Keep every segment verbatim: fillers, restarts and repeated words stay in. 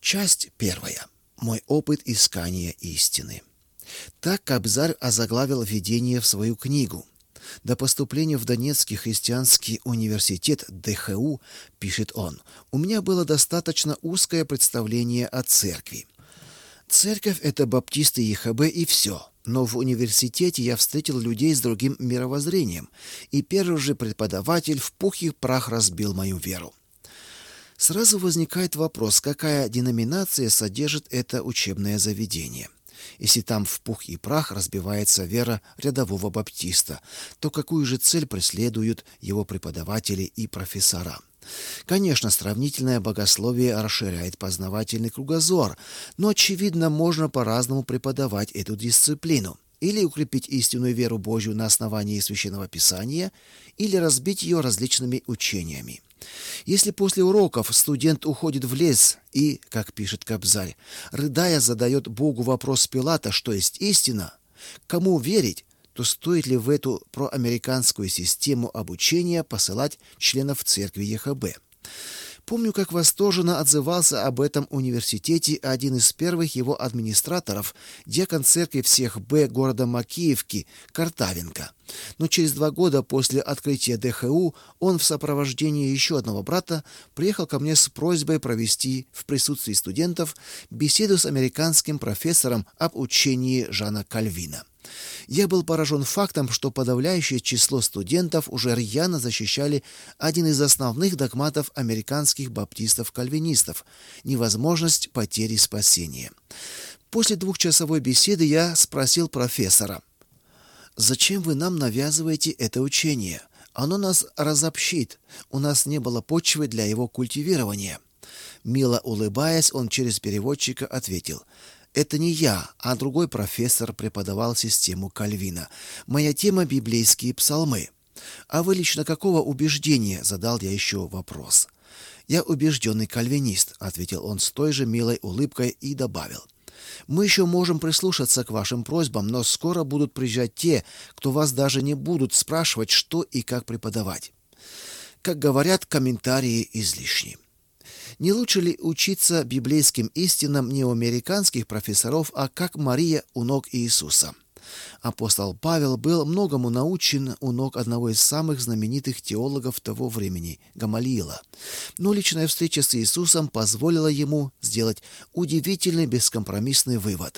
Часть первая. Мой опыт искания истины. Так Кобзарь озаглавил введение в свою книгу. До поступления в Донецкий христианский университет ДХУ, пишет он, у меня было достаточно узкое представление о церкви. Церковь — это баптисты ЕХБ и все. Но в университете я встретил людей с другим мировоззрением, и первый же преподаватель в пух и прах разбил мою веру. Сразу возникает вопрос, какая деноминация содержит это учебное заведение. Если там в пух и прах разбивается вера рядового баптиста, то какую же цель преследуют его преподаватели и профессора? Конечно, сравнительное богословие расширяет познавательный кругозор, но, очевидно, можно по-разному преподавать эту дисциплину. Или укрепить истинную веру Божью на основании Священного Писания, или разбить ее различными учениями. Если после уроков студент уходит в лес и, как пишет Кобзарь, рыдая задает Богу вопрос Пилата, что есть истина, кому верить, то стоит ли в эту проамериканскую систему обучения посылать членов церкви ЕХБ? Помню, как восторженно отзывался об этом университете один из первых его администраторов, диакон церкви всех Б города Макеевки, Картавенко. Но через два года после открытия ДХУ он в сопровождении еще одного брата приехал ко мне с просьбой провести в присутствии студентов беседу с американским профессором об учении Жана Кальвина. Я был поражен фактом, что подавляющее число студентов уже рьяно защищали один из основных догматов американских баптистов-кальвинистов – невозможность потери спасения. После двухчасовой беседы я спросил профессора: «Зачем вы нам навязываете это учение? Оно нас разобщит, у нас не было почвы для его культивирования». Мило улыбаясь, он через переводчика ответил: «Это не я, а другой профессор преподавал систему Кальвина. Моя тема — библейские псалмы». «А вы лично какого убеждения?» — задал я еще вопрос. «Я убежденный кальвинист», — ответил он с той же милой улыбкой и добавил: «Мы еще можем прислушаться к вашим просьбам, но скоро будут приезжать те, кто вас даже не будут спрашивать, что и как преподавать». Как говорят, комментарии излишни. Не лучше ли учиться библейским истинам не у американских профессоров, а как Мария у ног Иисуса? Апостол Павел был многому научен у ног одного из самых знаменитых теологов того времени, Гамалиила. Но личная встреча с Иисусом позволила ему сделать удивительный бескомпромиссный вывод.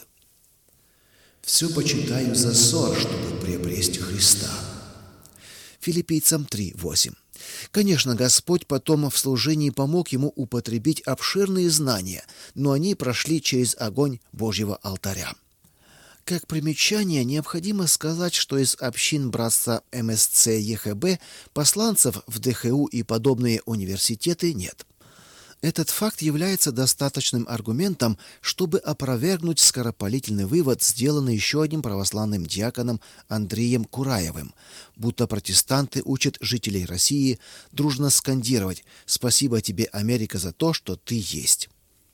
«Все почитаю за ссор, чтобы приобрести Христа». Филиппийцам три восемь. Конечно, Господь потом в служении помог ему употребить обширные знания, но они прошли через огонь Божьего алтаря. Как примечание, необходимо сказать, что из общин братства МСЦ ЕХБ посланцев в ДХУ и подобные университеты нет. Этот факт является достаточным аргументом, чтобы опровергнуть скоропалительный вывод, сделанный еще одним православным диаконом Андреем Кураевым, будто протестанты учат жителей России дружно скандировать «Спасибо тебе, Америка, за то, что ты есть».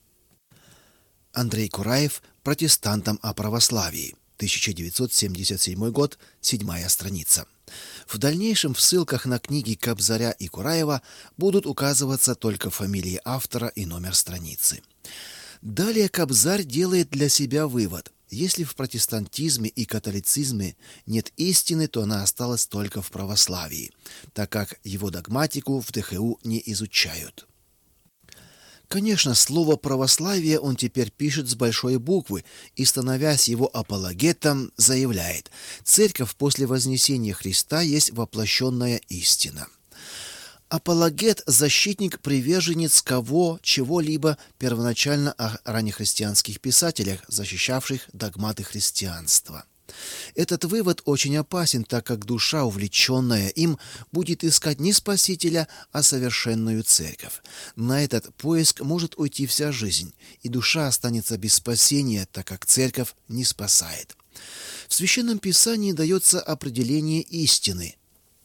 Андрей Кураев, протестантам о православии, тысяча девятьсот семьдесят седьмой год, седьмая страница. В дальнейшем в ссылках на книги Кобзаря и Кураева будут указываться только фамилии автора и номер страницы. Далее Кобзарь делает для себя вывод: если в протестантизме и католицизме нет истины, то она осталась только в православии, так как его догматику в ДХУ не изучают. Конечно, слово «православие» он теперь пишет с большой буквы и, становясь его апологетом, заявляет: «Церковь после вознесения Христа есть воплощенная истина». Апологет – защитник, приверженец кого, чего-либо первоначально о раннехристианских писателях, защищавших догматы христианства. Этот вывод очень опасен, так как душа, увлеченная им, будет искать не Спасителя, а совершенную церковь. На этот поиск может уйти вся жизнь, и душа останется без спасения, так как церковь не спасает. В Священном Писании дается определение истины.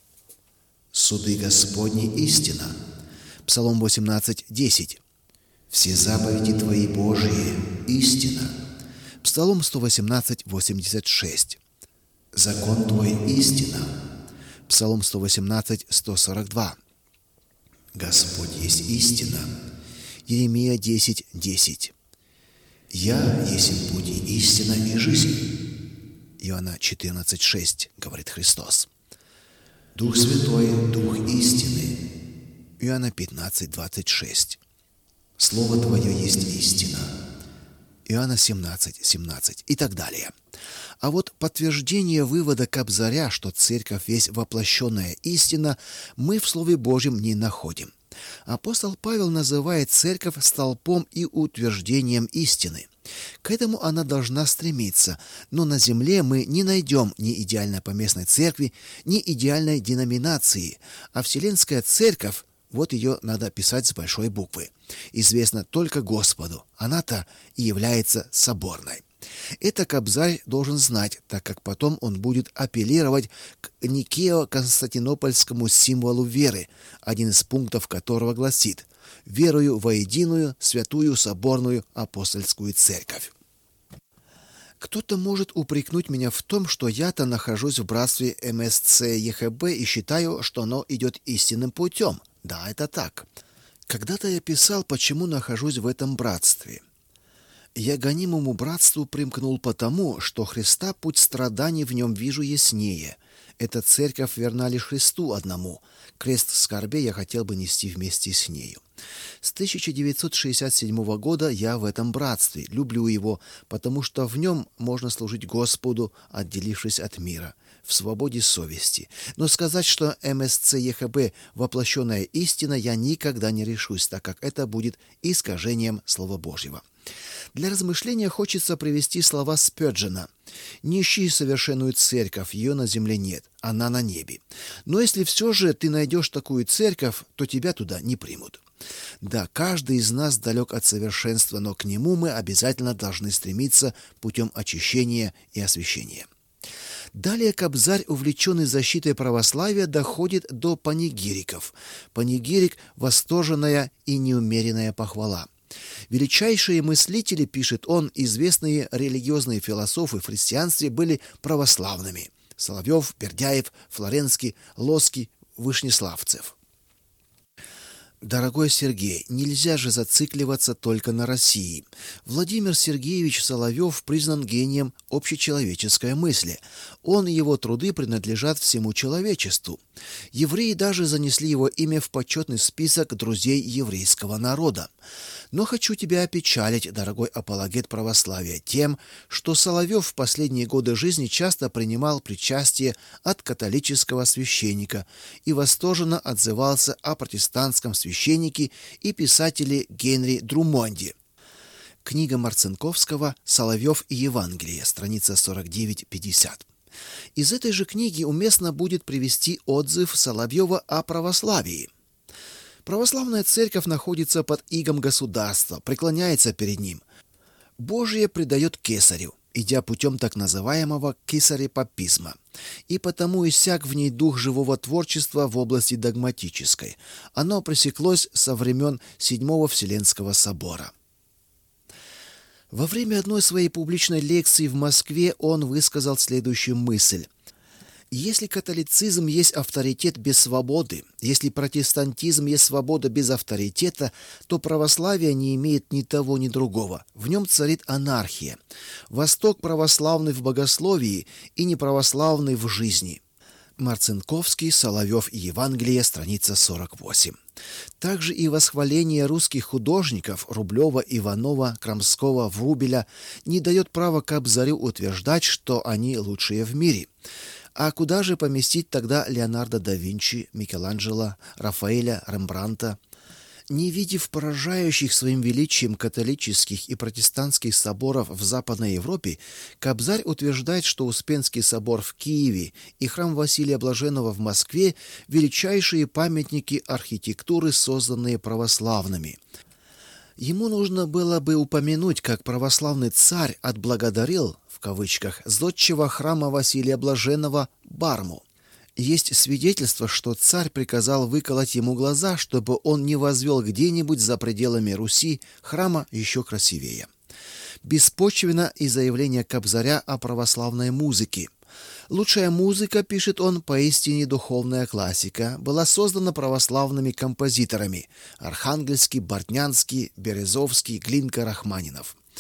«Суды Господни истина». Псалом восемнадцать десять. «Все заповеди Твои Божии истина». Псалом сто восемнадцать восемьдесят шесть. «Закон Твой истина». Псалом сто восемнадцать сто сорок два. «Господь есть истина». Иеремия десять десять. «Я есть путь и истина и жизнь». Иоанна четырнадцать шесть, говорит Христос. «Дух Святой, Дух истины». Иоанна пятнадцать двадцать шесть. «Слово Твое есть истина». Иоанна семнадцать семнадцать и так далее. А вот подтверждение вывода Кобзаря, что церковь есть воплощенная истина, мы в Слове Божьем не находим. Апостол Павел называет церковь столпом и утверждением истины. К этому она должна стремиться, но на земле мы не найдем ни идеальной поместной церкви, ни идеальной деноминации, а Вселенская Церковь, вот ее надо писать с большой буквы, известна только Господу, она-то и является соборной. Это Кобзарь должен знать, так как потом он будет апеллировать к Никео-Константинопольскому символу веры, один из пунктов которого гласит: «Верую во единую, святую, соборную, апостольскую церковь». Кто-то может упрекнуть меня в том, что я-то нахожусь в братстве эм эс цэ е ха бэ и считаю, что оно идет истинным путем. Да, это так. Когда-то я писал, почему нахожусь в этом братстве. Я гонимому братству примкнул потому, что Христа путь страданий в нем вижу яснее. Эта церковь верна лишь Христу одному. Крест скорбей я хотел бы нести вместе с нею. С тысяча девятьсот шестьдесят седьмого года я в этом братстве, люблю его, потому что в нем можно служить Господу, отделившись от мира, в свободе совести. Но сказать, что эм эс цэ е ха бэ воплощенная истина, я никогда не решусь, так как это будет искажением Слова Божьего. Для размышления хочется привести слова Спёрджена: «Не ищи совершенную церковь, ее на земле нет, она на небе. Но если все же ты найдешь такую церковь, то тебя туда не примут». Да, каждый из нас далек от совершенства, но к нему мы обязательно должны стремиться путем очищения и освящения. Далее Кобзарь, увлеченный защитой православия, доходит до панигириков. Панигирик – восторженная и неумеренная похвала. Величайшие мыслители, пишет он, известные религиозные философы в христианстве были православными: Соловьев, Бердяев, Флоренский, Лоский, Вышнеславцев. Дорогой Сергей, нельзя же зацикливаться только на России. Владимир Сергеевич Соловьев признан гением общечеловеческой мысли. Он и его труды принадлежат всему человечеству. Евреи даже занесли его имя в почетный список друзей еврейского народа. Но хочу тебя опечалить, дорогой апологет православия, тем, что Соловьев в последние годы жизни часто принимал причастие от католического священника и восторженно отзывался о протестантском священнике и писателе Генри Друмонде. Книга Марцинковского «Соловьев и Евангелие», страница сорок девять пятьдесят. Из этой же книги уместно будет привести отзыв Соловьева о православии. Православная церковь находится под игом государства, преклоняется перед ним. Божие предает кесарю, идя путем так называемого кесарепапизма, и потому иссяк в ней дух живого творчества в области догматической. Оно пресеклось со времен Седьмого Вселенского собора. Во время одной своей публичной лекции в Москве он высказал следующую мысль: если католицизм есть авторитет без свободы, если протестантизм есть свобода без авторитета, то православие не имеет ни того, ни другого. В нем царит анархия. Восток православный в богословии и неправославный в жизни. Марцинковский, Соловьев и Евангелие, страница сорок восемь. Также и восхваление русских художников Рублева, Иванова, Крамского, Врубеля не дает права Кобзарю утверждать, что они лучшие в мире. А куда же поместить тогда Леонардо да Винчи, Микеланджело, Рафаэля, Рембрандта? Не видев поражающих своим величием католических и протестантских соборов в Западной Европе, Кобзарь утверждает, что Успенский собор в Киеве и храм Василия Блаженного в Москве – величайшие памятники архитектуры, созданные православными. Ему нужно было бы упомянуть, как православный царь отблагодарил, в кавычках, зодчего храма Василия Блаженного Барму. Есть свидетельство, что царь приказал выколоть ему глаза, чтобы он не возвел где-нибудь за пределами Руси храма еще красивее. Беспочвенно и заявление Кобзаря о православной музыке. Лучшая музыка, пишет он, поистине духовная классика, была создана православными композиторами: Архангельский, Бортнянский, Березовский, Глинка, Рахманинов.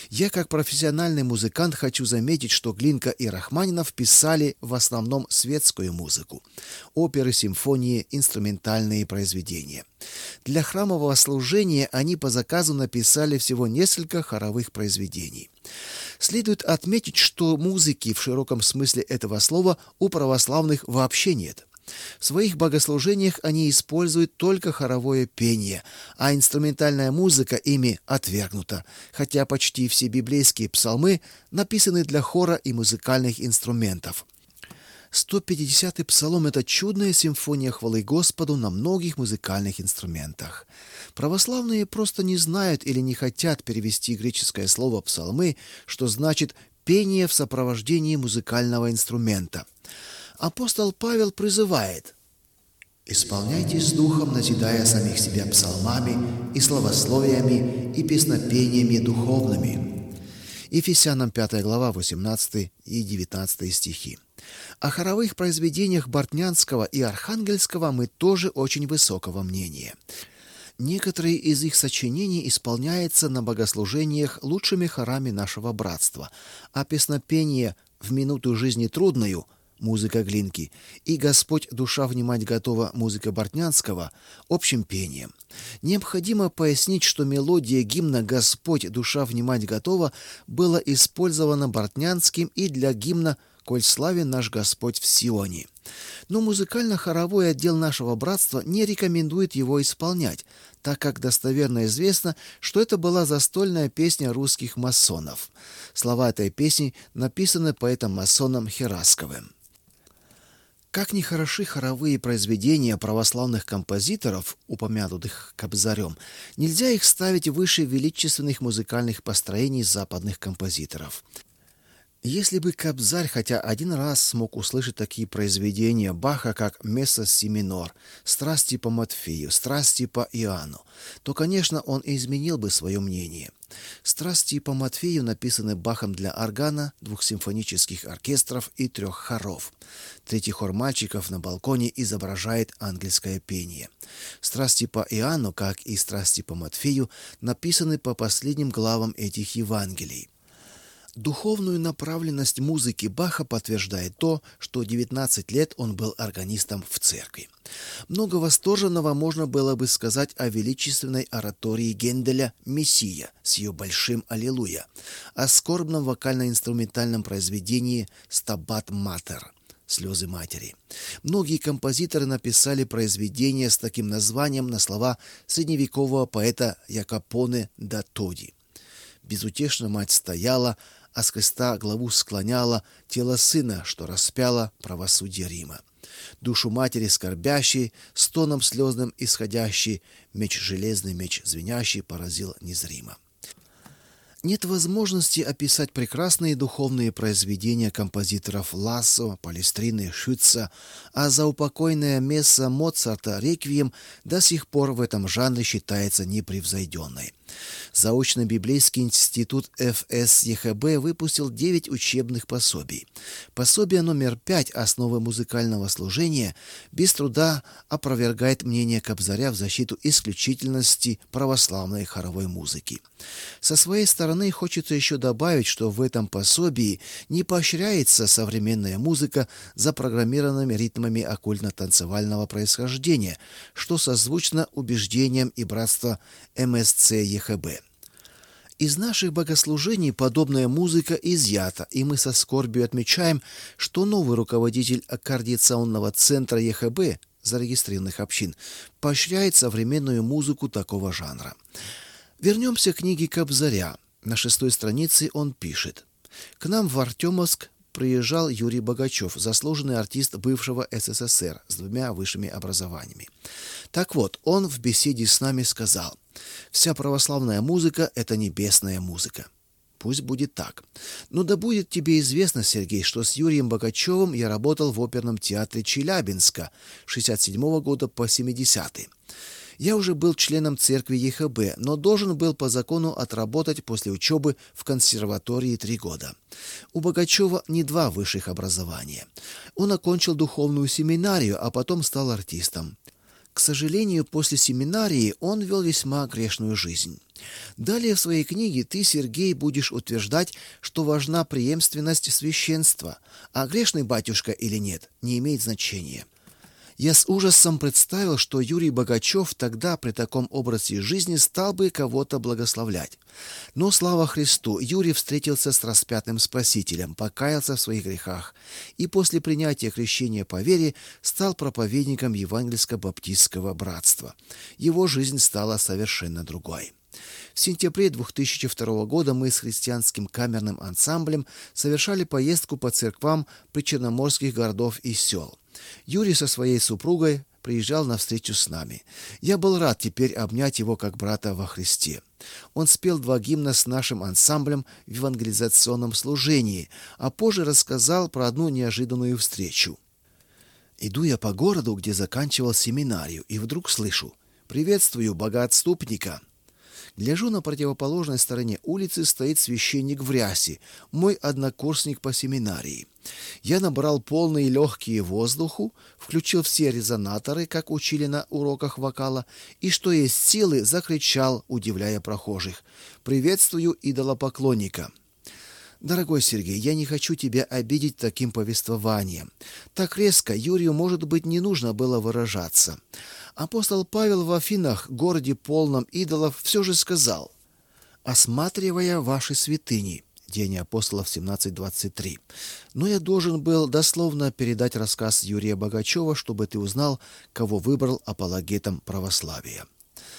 Я, как профессиональный музыкант, хочу заметить, что Глинка и Рахманинов писали в основном светскую музыку. Оперы, симфонии, инструментальные произведения. Для храмового служения они по заказу написали всего несколько хоровых произведений. Следует отметить, что музыки в широком смысле этого слова у православных вообще нет. В своих богослужениях они используют только хоровое пение, а инструментальная музыка ими отвергнута, хотя почти все библейские псалмы написаны для хора и музыкальных инструментов. сто пятидесятый псалом – это чудная симфония хвалы Господу на многих музыкальных инструментах. Православные просто не знают или не хотят перевести греческое слово «псалмы», что значит «пение в сопровождении музыкального инструмента». Апостол Павел призывает: «Исполняйтесь духом, назидая самих себя псалмами и славословиями и песнопениями духовными». Ефесянам пятая глава, восемнадцатый и девятнадцатый стихи. О хоровых произведениях Бортнянского и Архангельского мы тоже очень высокого мнения. Некоторые из их сочинений исполняются на богослужениях лучшими хорами нашего братства, а песнопение «В минуту жизни трудную» музыка Глинки, и «Господь, душа внимать готова» музыка Бортнянского общим пением. Необходимо пояснить, что мелодия гимна «Господь, душа внимать готова» была использована Бортнянским и для гимна «Коль славен наш Господь в Сионе». Но музыкально-хоровой отдел нашего братства не рекомендует его исполнять, так как достоверно известно, что это была застольная песня русских масонов. Слова этой песни написаны поэтом-масоном Херасковым. Как ни хороши хоровые произведения православных композиторов, упомянутых Кобзарем, нельзя их ставить выше величественных музыкальных построений западных композиторов. Если бы Кобзарь хотя один раз смог услышать такие произведения Баха, как «Месса си минор», «Страсти по Матфею», «Страсти по Иоанну», то, конечно, он изменил бы свое мнение. «Страсти по Матфею» написаны Бахом для органа, двух симфонических оркестров и трех хоров. Третий хор мальчиков на балконе изображает ангельское пение. «Страсти по Иоанну», как и «Страсти по Матфею», написаны по последним главам этих Евангелий. Духовную направленность музыки Баха подтверждает то, что девятнадцать лет он был органистом в церкви. Много восторженного можно было бы сказать о величественной оратории Генделя «Мессия» с ее большим «Аллилуйя», о скорбном вокально-инструментальном произведении «Стабат Матер» «Слезы матери». Многие композиторы написали произведения с таким названием на слова средневекового поэта Якопоне да Тоди. «Безутешно мать стояла, а с креста главу склоняла, тело сына, что распяло правосудие Рима. Душу матери скорбящей, стоном слезным исходящий, меч железный, меч звенящий поразил незримо». Нет возможности описать прекрасные духовные произведения композиторов Лассо, Палестрины, Шюца, а заупокойная месса Моцарта «Реквием» до сих пор в этом жанре считается непревзойденной. Заочно-библейский институт эф эс е ха бэ выпустил девять учебных пособий. Пособие номер пять «Основы музыкального служения» без труда опровергает мнение Кобзаря в защиту исключительности православной хоровой музыки. Со своей стороны хочется еще добавить, что в этом пособии не поощряется современная музыка запрограммированными ритмами оккультно-танцевального происхождения, что созвучно убеждениям и братства эм эс цэ е ха бэ. Из наших богослужений подобная музыка изъята, и мы со скорбью отмечаем, что новый руководитель координационного центра е ха бэ, зарегистрированных общин, поощряет современную музыку такого жанра. Вернемся к книге Кобзаря. На шестой странице он пишет: «К нам в Артемовск приезжал Юрий Богачев, заслуженный артист бывшего эс эс эс эр с двумя высшими образованиями. Так вот, он в беседе с нами сказал: вся православная музыка – это небесная музыка. Пусть будет так. Но да будет тебе известно, Сергей, что с Юрием Богачевым я работал в оперном театре Челябинска с шестьдесят седьмого года по семидесятый. Я уже был членом церкви е ха бэ, но должен был по закону отработать после учебы в консерватории три года. У Богачева не два высших образования. Он окончил духовную семинарию, а потом стал артистом. К сожалению, после семинарии он вел весьма грешную жизнь. Далее в своей книге ты, Сергей, будешь утверждать, что важна преемственность священства, а грешный батюшка или нет, не имеет значения. Я с ужасом представил, что Юрий Богачев тогда при таком образе жизни стал бы кого-то благословлять. Но, слава Христу, Юрий встретился с распятым Спасителем, покаялся в своих грехах и после принятия крещения по вере стал проповедником евангельско-баптистского братства. Его жизнь стала совершенно другой. В сентябре две тысячи второго года мы с христианским камерным ансамблем совершали поездку по церквам причерноморских городов и сел. Юрий со своей супругой приезжал на встречу с нами. Я был рад теперь обнять его как брата во Христе. Он спел два гимна с нашим ансамблем в евангелизационном служении, а позже рассказал про одну неожиданную встречу. Иду я по городу, где заканчивал семинарию, и вдруг слышу: «Приветствую богоотступника». Гляжу, на противоположной стороне улицы стоит священник в рясе, мой однокурсник по семинарии. Я набрал полные легкие воздуху, включил все резонаторы, как учили на уроках вокала, и что есть силы, закричал, удивляя прохожих: «Приветствую идолопоклонника!» Дорогой Сергей, я не хочу тебя обидеть таким повествованием. Так резко Юрию, может быть, не нужно было выражаться. Апостол Павел в Афинах, городе полном идолов, все же сказал: «Осматривая ваши святыни». Деяния апостолов семнадцать двадцать три. Но я должен был дословно передать рассказ Юрия Богачева, чтобы ты узнал, кого выбрал апологетом православия.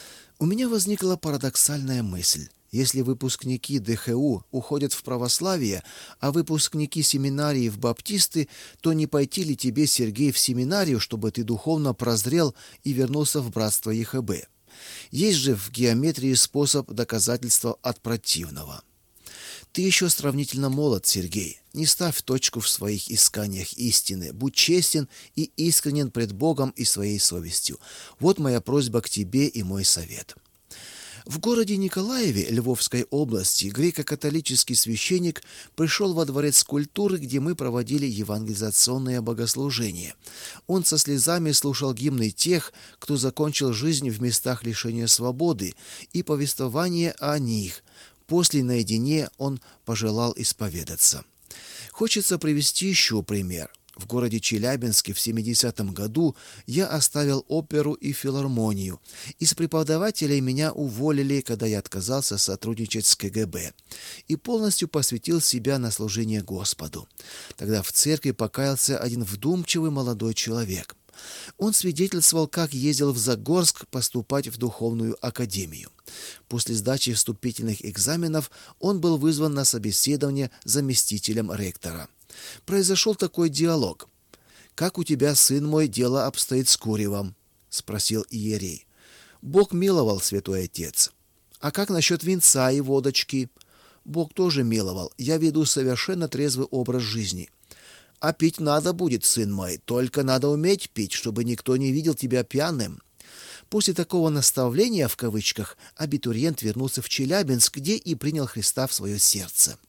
У меня возникла парадоксальная мысль. Если выпускники дэ ха у уходят в православие, а выпускники семинарии в баптисты, то не пойти ли тебе, Сергей, в семинарию, чтобы ты духовно прозрел и вернулся в братство е ха бэ? Есть же в геометрии способ доказательства от противного. Ты еще сравнительно молод, Сергей. Не ставь точку в своих исканиях истины. Будь честен и искренен пред Богом и своей совестью. Вот моя просьба к тебе и мой совет. В городе Николаеве Львовской области греко-католический священник пришел во дворец культуры, где мы проводили евангелизационное богослужение. Он со слезами слушал гимны тех, кто закончил жизнь в местах лишения свободы, и повествование о них. После наедине он пожелал исповедаться. Хочется привести еще пример. В городе Челябинске в семидесятом году я оставил оперу и филармонию. Из преподавателей меня уволили, когда я отказался сотрудничать с ка гэ бэ, и полностью посвятил себя на служение Господу. Тогда в церкви покаялся один вдумчивый молодой человек. Он свидетельствовал, как ездил в Загорск поступать в духовную академию. После сдачи вступительных экзаменов он был вызван на собеседование заместителем ректора. Произошел такой диалог. «Как у тебя, сын мой, дело обстоит с куревом?» — спросил иерей. «Бог миловал, святой отец». «А как насчет винца и водочки?» «Бог тоже миловал. Я веду совершенно трезвый образ жизни». «А пить надо будет, сын мой, только надо уметь пить, чтобы никто не видел тебя пьяным». После такого наставления, в кавычках, абитуриент вернулся в Челябинск, где и принял Христа в свое сердце.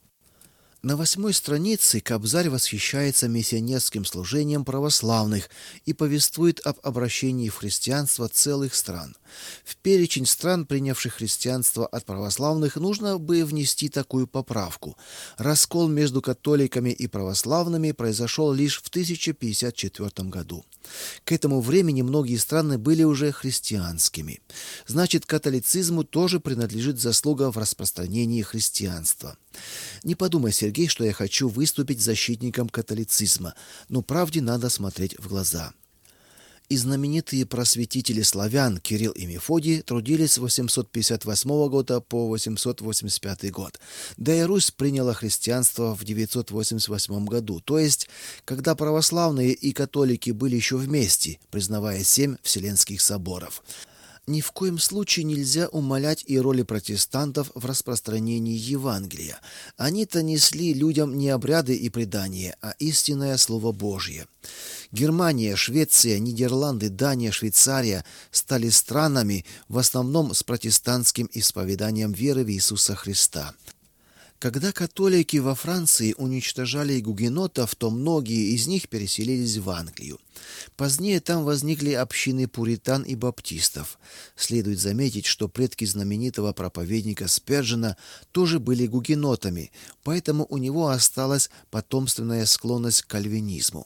На восьмой странице Кобзарь восхищается миссионерским служением православных и повествует об обращении в христианство целых стран. В перечень стран, принявших христианство от православных, нужно бы внести такую поправку. Раскол между католиками и православными произошел лишь в тысяча пятьдесят четвёртом году. К этому времени многие страны были уже христианскими. Значит, католицизму тоже принадлежит заслуга в распространении христианства. Не подумай, Сергей, что я хочу выступить защитником католицизма, но правде надо смотреть в глаза. И знаменитые просветители славян Кирилл и Мефодий трудились с восемьсот пятьдесят восьмого года по восемьсот восемьдесят пятый год. Да и Русь приняла христианство в девятьсот восемьдесят восьмом году, то есть, когда православные и католики были еще вместе, признавая семь Вселенских соборов. Ни в коем случае нельзя умалять и роли протестантов в распространении Евангелия. Они-то несли людям не обряды и предания, а истинное Слово Божье. Германия, Швеция, Нидерланды, Дания, Швейцария стали странами в основном с протестантским исповеданием веры в Иисуса Христа. Когда католики во Франции уничтожали гугенотов, то многие из них переселились в Англию. Позднее там возникли общины пуритан и баптистов. Следует заметить, что предки знаменитого проповедника Сперджена тоже были гугенотами, поэтому у него осталась потомственная склонность к кальвинизму.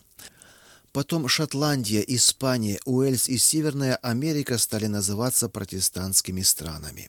Потом Шотландия, Испания, Уэльс и Северная Америка стали называться протестантскими странами.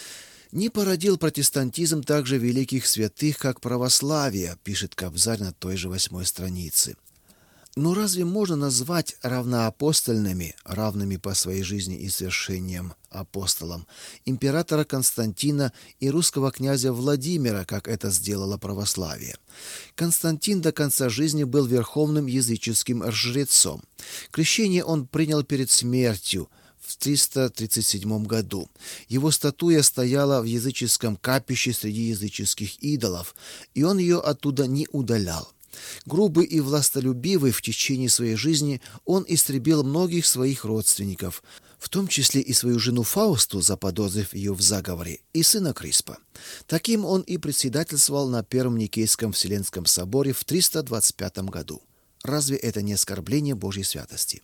Не породил протестантизм также великих святых, как православие, пишет Кобзарь на той же восьмой странице. Но разве можно назвать равноапостольными, равными по своей жизни и свершениям апостолам, императора Константина и русского князя Владимира, как это сделало православие? Константин до конца жизни был верховным языческим жрецом. Крещение он принял перед смертью в триста тридцать седьмом году. Его статуя стояла в языческом капище среди языческих идолов, и он ее оттуда не удалял. Грубый и властолюбивый в течение своей жизни, он истребил многих своих родственников, в том числе и свою жену Фаусту, заподозрив ее в заговоре, и сына Криспа. Таким он и председательствовал на Первом Никейском Вселенском соборе в триста двадцать пятом году. Разве это не оскорбление Божьей святости?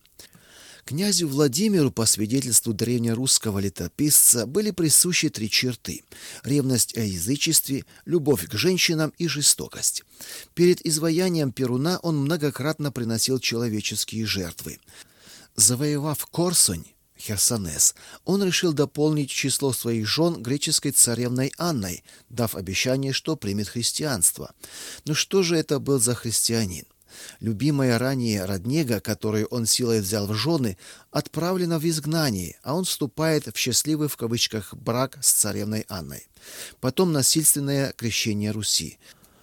Князю Владимиру, по свидетельству древнерусского летописца, были присущи три черты: ревность о язычестве, любовь к женщинам и жестокость. Перед изваянием Перуна он многократно приносил человеческие жертвы. Завоевав Корсунь, Херсонес, он решил дополнить число своих жен греческой царевной Анной, дав обещание, что примет христианство. Но что же это был за христианин? Любимая ранее Раднега, которую он силой взял в жены, отправлена в изгнание, а он вступает в счастливый в кавычках брак с царевной Анной. Потом насильственное крещение Руси.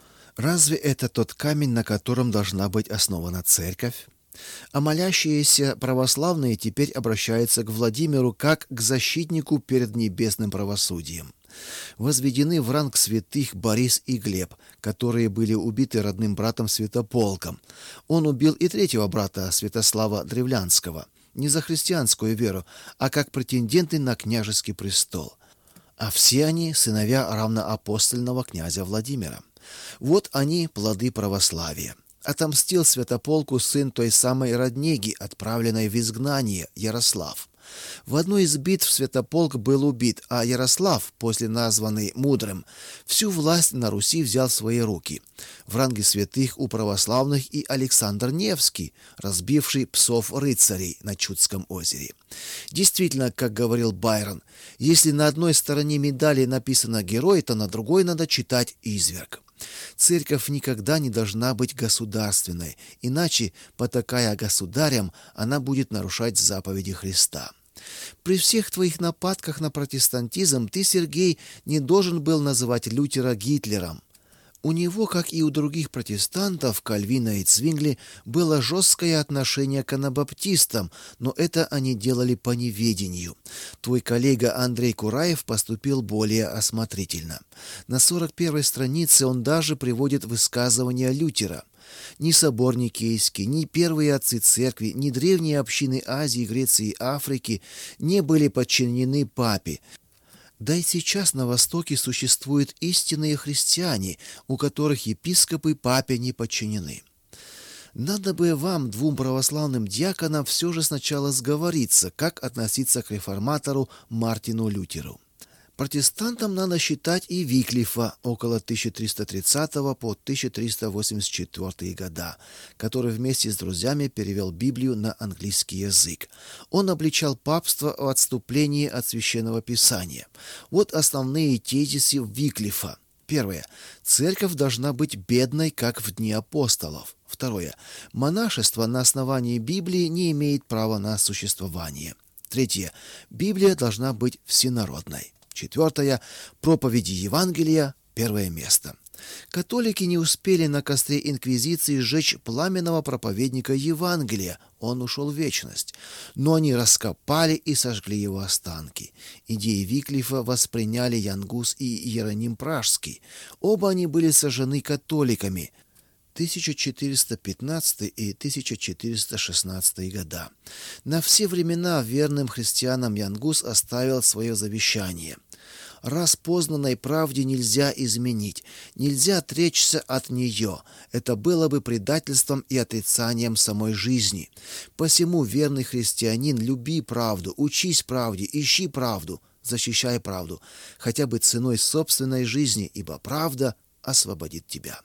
Разве это тот камень, на котором должна быть основана церковь? А молящиеся православные теперь обращаются к Владимиру как к защитнику перед небесным правосудием. Возведены в ранг святых Борис и Глеб, которые были убиты родным братом Святополком. Он убил и третьего брата, Святослава Древлянского, не за христианскую веру, а как претенденты на княжеский престол. А все они сыновья равноапостольного князя Владимира. Вот они, плоды православия. Отомстил Святополку сын той самой Раднеги, отправленной в изгнание, Ярослав. В одной из битв Святополк был убит, а Ярослав, после названный Мудрым, всю власть на Руси взял в свои руки. В ранге святых у православных и Александр Невский, разбивший псов-рыцарей на Чудском озере. Действительно, как говорил Байрон, если на одной стороне медали написано «герой», то на другой надо читать «изверг». Церковь никогда не должна быть государственной, иначе, потакая государям, она будет нарушать заповеди Христа. При всех твоих нападках на протестантизм ты, Сергей, не должен был называть Лютера Гитлером. У него, как и у других протестантов, Кальвина и Цвингли, было жесткое отношение к анабаптистам, но это они делали по неведению. Твой коллега Андрей Кураев поступил более осмотрительно. На сорок первой странице он даже приводит высказывания Лютера. Ни собор Никейский, ни первые отцы церкви, ни древние общины Азии, Греции и Африки не были подчинены папе. Да и сейчас на Востоке существуют истинные христиане, у которых епископы папе не подчинены. Надо бы вам, двум православным диаконам, все же сначала сговориться, как относиться к реформатору Мартину Лютеру. Протестантам надо считать и Виклифа около тысяча триста тридцатого по тысяча триста восемьдесят четвёртый года, который вместе с друзьями перевел Библию на английский язык. Он обличал папство в отступлении от Священного Писания. Вот основные тезисы Виклифа. Первое. Церковь должна быть бедной, как в дни апостолов. Второе. Монашество на основании Библии не имеет права на существование. Третье. Библия должна быть всенародной. Четвертое. Проповеди Евангелия. Первое место. Католики не успели на костре инквизиции сжечь пламенного проповедника Евангелия, он ушел в вечность. Но они раскопали и сожгли его останки. Идеи Виклифа восприняли Ян Гус и Иероним Пражский. Оба они были сожжены католиками. тысяча четыреста пятнадцатый и тысяча четыреста шестнадцатый года. На все времена верным христианам Ян Гус оставил свое завещание. Раз познанной правде нельзя изменить, нельзя отречься от нее. Это было бы предательством и отрицанием самой жизни. Посему, верный христианин, люби правду, учись правде, ищи правду, защищай правду, хотя бы ценой собственной жизни, ибо правда освободит тебя.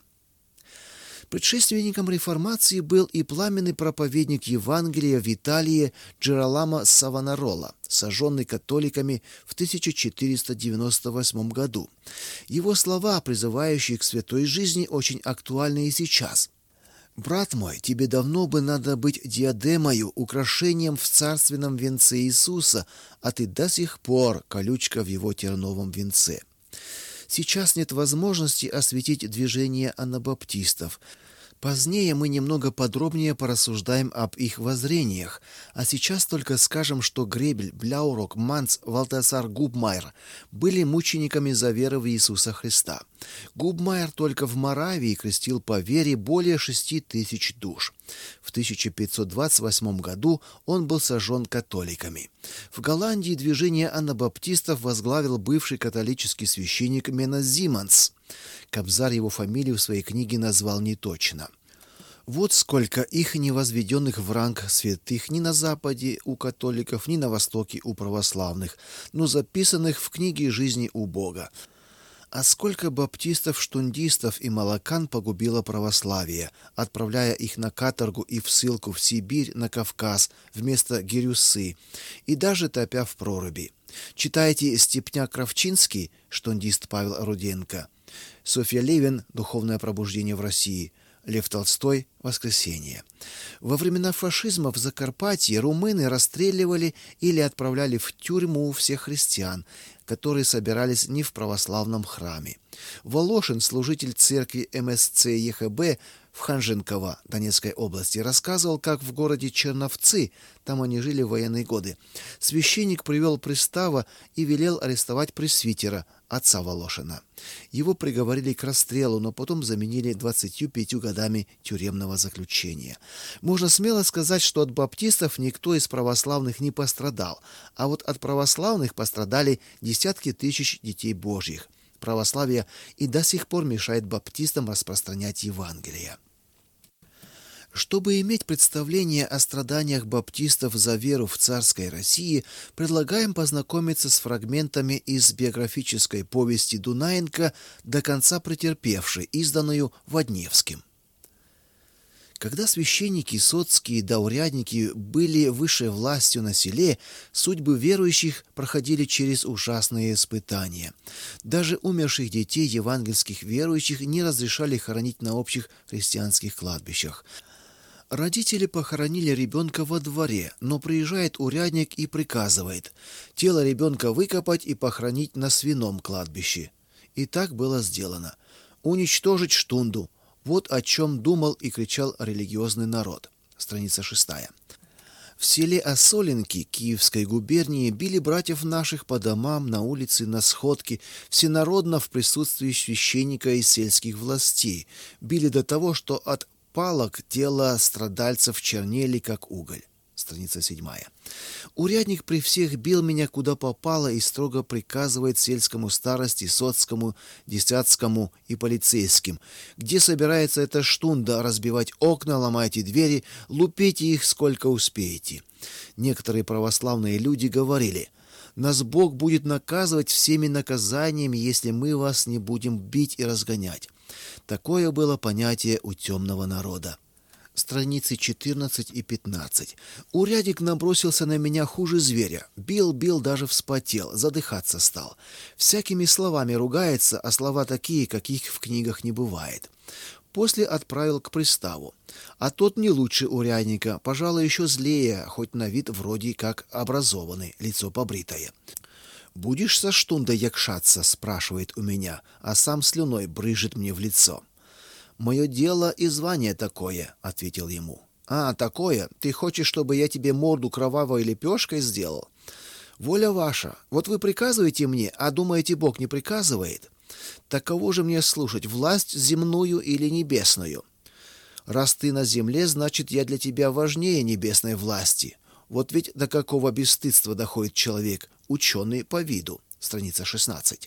Предшественником реформации был и пламенный проповедник Евангелия в Италии Джероламо Савонарола, сожженный католиками в тысяча четыреста девяносто восьмом году. Его слова, призывающие к святой жизни, очень актуальны и сейчас. «Брат мой, тебе давно бы надо быть диадемою, украшением в царственном венце Иисуса, а ты до сих пор колючка в его терновом венце». Сейчас нет возможности осветить движение анабаптистов. Позднее мы немного подробнее порассуждаем об их воззрениях, а сейчас только скажем, что Гребель, Бляурок, Манц, Валтасар Губмайер были мучениками за веру в Иисуса Христа. Губмайер только в Моравии крестил по вере более шести тысяч душ. В тысяча пятьсот двадцать восьмом году он был сожжен католиками. В Голландии движение анабаптистов возглавил бывший католический священник Менас Зиманс. Кобзарь его фамилию в своей книге назвал неточно. Вот сколько их невозведенных в ранг святых ни на Западе у католиков, ни на Востоке у православных, но записанных в книге жизни у Бога. А сколько баптистов, штундистов и молокан погубило православие, отправляя их на каторгу и в ссылку в Сибирь, на Кавказ, вместо Гирюсы, и даже топя в проруби. Читайте Степняк-Кравчинский, штундист Павел Руденко, Софья Левин «Духовное пробуждение в России», Лев Толстой «Воскресенье». Во времена фашизма в Закарпатье румыны расстреливали или отправляли в тюрьму всех христиан, которые собирались не в православном храме. Волошин, служитель церкви эм эс цэ е ха бэ в Ханженково, Донецкой области, рассказывал, как в городе Черновцы, там они жили в военные годы, священник привел пристава и велел арестовать пресвитера, отца Волошина. Его приговорили к расстрелу, но потом заменили двадцатью пятью годами тюремного заключения. Можно смело сказать, что от баптистов никто из православных не пострадал, а вот от православных пострадали десятки тысяч детей Божьих. Православие и до сих пор мешает баптистам распространять Евангелие. Чтобы иметь представление о страданиях баптистов за веру в царской России, предлагаем познакомиться с фрагментами из биографической повести Дунаенко «До конца претерпевшей», изданную Водневским. Когда священники, соцкие да урядники были высшей властью на селе, судьбы верующих проходили через ужасные испытания. Даже умерших детей евангельских верующих не разрешали хоронить на общих христианских кладбищах. Родители похоронили ребенка во дворе, но приезжает урядник и приказывает тело ребенка выкопать и похоронить на свином кладбище. И так было сделано. Уничтожить штунду. Вот о чем думал и кричал религиозный народ. Страница шестая. В селе Осолинки Киевской губернии били братьев наших по домам, на улице, на сходке, всенародно в присутствии священника и сельских властей. Били до того, что от палок тела страдальцев чернели, как уголь. Страница седьмая. Урядник при всех бил меня куда попало и строго приказывает сельскому старости, соцкому, десятскому и полицейским: где собирается эта штунда, разбивать окна, ломайте двери, лупите их сколько успеете. Некоторые православные люди говорили: нас Бог будет наказывать всеми наказаниями, если мы вас не будем бить и разгонять. Такое было понятие у темного народа. Страницы четырнадцать и пятнадцать. Урядник набросился на меня хуже зверя. Бил, бил, даже вспотел, задыхаться стал. Всякими словами ругается, а слова такие, каких в книгах не бывает. После отправил к приставу. А тот не лучше урядника, пожалуй, еще злее, хоть на вид вроде как образованный, лицо побритое. «Будешь со штундой якшаться?» — спрашивает у меня, а сам слюной брызжет мне в лицо. «Мое дело и звание такое», — ответил ему. «А, такое? Ты хочешь, чтобы я тебе морду кровавой лепешкой сделал? Воля ваша. Вот вы приказываете мне, а думаете, Бог не приказывает? Так кого же мне слушать, власть земную или небесную? Раз ты на земле, значит, я для тебя важнее небесной власти. Вот ведь до какого бесстыдства доходит человек, ученый по виду». страница шестнадцать.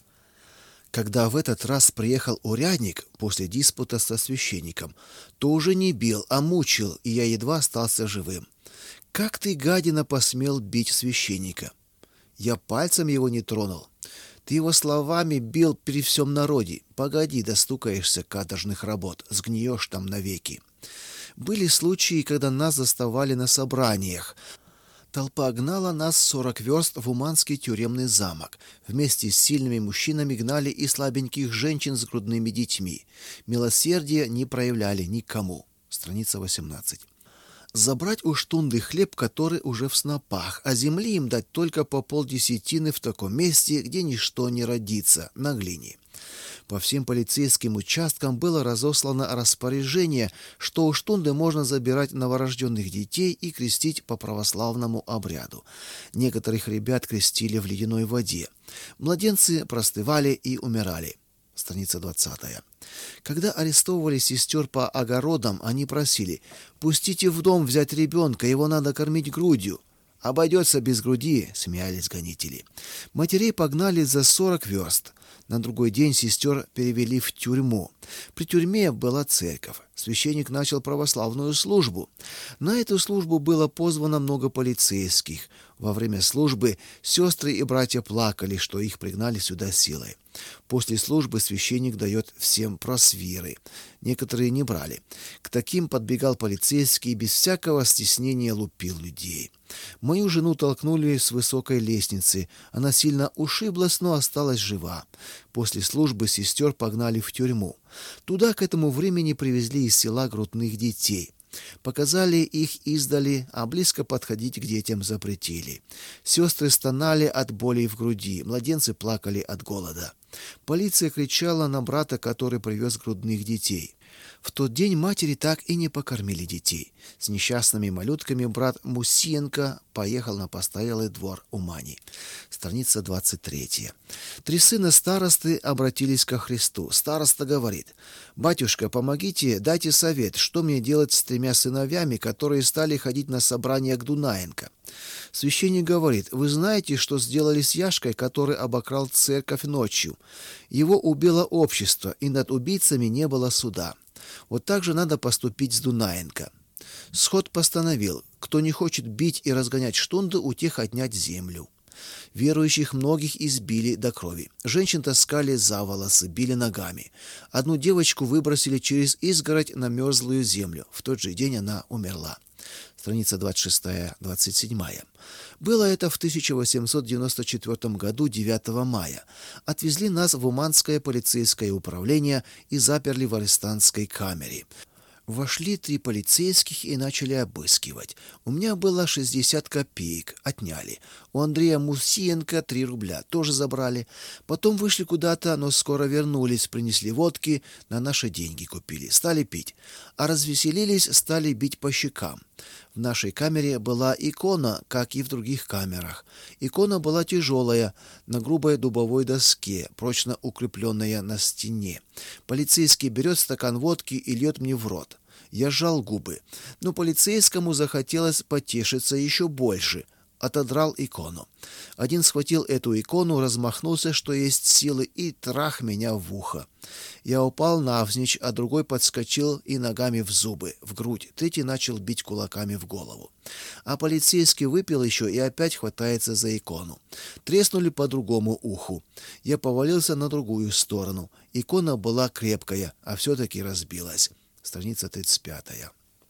Когда в этот раз приехал урядник после диспута со священником, то уже не бил, а мучил, и я едва остался живым. «Как ты, гадина, посмел бить священника?» «Я пальцем его не тронул. Ты его словами бил при всем народе. Погоди, достукаешься каторжных работ, сгниешь там навеки». Были случаи, когда нас заставали на собраниях. Толпа гнала нас сорок верст в Уманский тюремный замок. Вместе с сильными мужчинами гнали и слабеньких женщин с грудными детьми. Милосердия не проявляли никому. Страница восемнадцать. Забрать у штунды хлеб, который уже в снопах, а земли им дать только по полдесятины в таком месте, где ничто не родится, на глине. По всем полицейским участкам было разослано распоряжение, что у штунды можно забирать новорожденных детей и крестить по православному обряду. Некоторых ребят крестили в ледяной воде. Младенцы простывали и умирали. Страница двадцатая. Когда арестовывали сестер по огородам, они просили: «Пустите в дом взять ребенка, его надо кормить грудью». «Обойдется без груди», — смеялись гонители. Матерей погнали за сорок верст. На другой день сестер перевели в тюрьму. При тюрьме была церковь. Священник начал православную службу. На эту службу было позвано много полицейских. Во время службы сестры и братья плакали, что их пригнали сюда силой. После службы священник дает всем просвиры. Некоторые не брали. К таким подбегал полицейский и без всякого стеснения лупил людей. Мою жену толкнули с высокой лестницы. Она сильно ушиблась, но осталась жива. После службы сестер погнали в тюрьму. Туда к этому времени привезли из села грудных детей. Показали их издали, а близко подходить к детям запретили. Сестры стонали от боли в груди, младенцы плакали от голода. Полиция кричала на брата, который привез грудных детей. В тот день матери так и не покормили детей. С несчастными малютками брат Мусиенко поехал на постоялый двор Умани. Страница двадцать третья. Три сына старосты обратились ко Христу. Староста говорит: «Батюшка, помогите, дайте совет, что мне делать с тремя сыновьями, которые стали ходить на собрание к Дунаенко». Священник говорит: «Вы знаете, что сделали с Яшкой, который обокрал церковь ночью? Его убило общество, и над убийцами не было суда. Вот так же надо поступить с Дунаенко». Сход постановил: кто не хочет бить и разгонять штунду, у тех отнять землю. Верующих многих избили до крови. Женщин таскали за волосы, били ногами. Одну девочку выбросили через изгородь на мерзлую землю. В тот же день она умерла. Страница двадцать шестая — двадцать седьмая. Было это в тысяча восемьсот девяносто четвёртом году, девятого мая. Отвезли нас в Уманское полицейское управление и заперли в арестантской камере. Вошли три полицейских и начали обыскивать. У меня было шестьдесят копеек, отняли. У Андрея Мусиенко три рубля, тоже забрали. Потом вышли куда-то, но скоро вернулись, принесли водки, на наши деньги купили, стали пить. А развеселились, стали бить по щекам. В нашей камере была икона, как и в других камерах. Икона была тяжелая, на грубой дубовой доске, прочно укрепленная на стене. Полицейский берет стакан водки и льет мне в рот. Я сжал губы, но полицейскому захотелось потешиться еще больше. Отодрал икону. Один схватил эту икону, размахнулся, что есть силы, и трах меня в ухо. Я упал навзничь, а другой подскочил и ногами в зубы, в грудь. Третий начал бить кулаками в голову. А полицейский выпил еще и опять хватается за икону. Треснули по другому уху. Я повалился на другую сторону. Икона была крепкая, а все-таки разбилась. Страница тридцать пятая.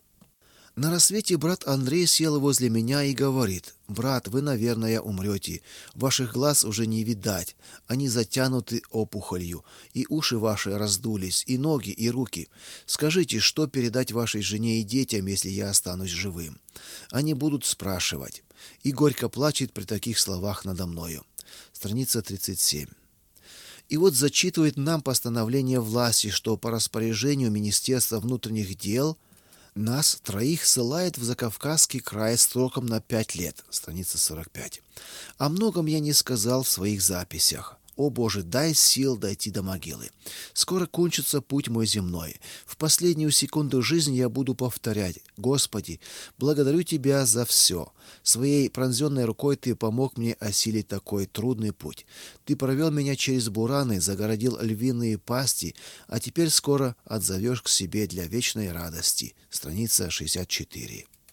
На рассвете брат Андрей сел возле меня и говорит: «Брат, вы, наверное, умрете. Ваших глаз уже не видать. Они затянуты опухолью, и уши ваши раздулись, и ноги, и руки. Скажите, что передать вашей жене и детям, если я останусь живым?» Они будут спрашивать. И горько плачет при таких словах надо мною. Страница тридцать семь. И вот зачитывает нам постановление власти, что по распоряжению Министерства внутренних дел нас троих ссылает в Закавказский край сроком на пять лет. Страница сорок пять. О многом я не сказал в своих записях. О Боже, дай сил дойти до могилы. Скоро кончится путь мой земной. В последнюю секунду жизни я буду повторять: Господи, благодарю Тебя за все. Своей пронзенной рукой Ты помог мне осилить такой трудный путь. Ты провел меня через бураны, загородил львиные пасти, а теперь скоро отзовешь к себе для вечной радости. Страница шестьдесят четыре.